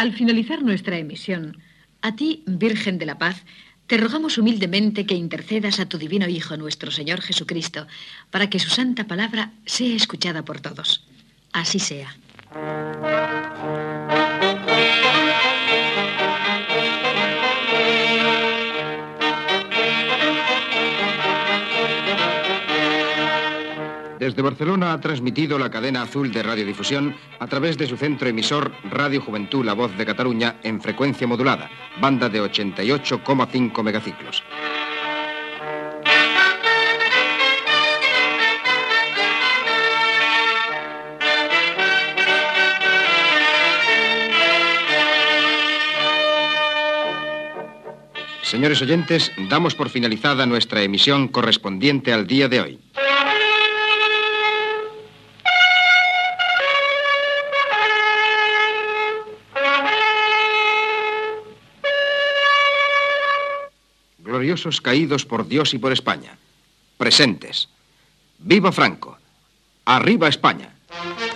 al finalizar nuestra emisión, a ti, Virgen de la Paz, te rogamos humildemente que intercedas a tu divino Hijo, nuestro Señor Jesucristo, para que su santa palabra sea escuchada por todos. Así sea. Desde Barcelona ha transmitido la cadena azul de radiodifusión a través de su centro emisor Radio Juventud La Voz de Cataluña en frecuencia modulada, banda de 88,5 megaciclos. Señores oyentes, damos por finalizada nuestra emisión correspondiente al día de hoy. Gloriosos caídos por Dios y por España. Presentes. ¡Viva Franco! ¡Arriba España!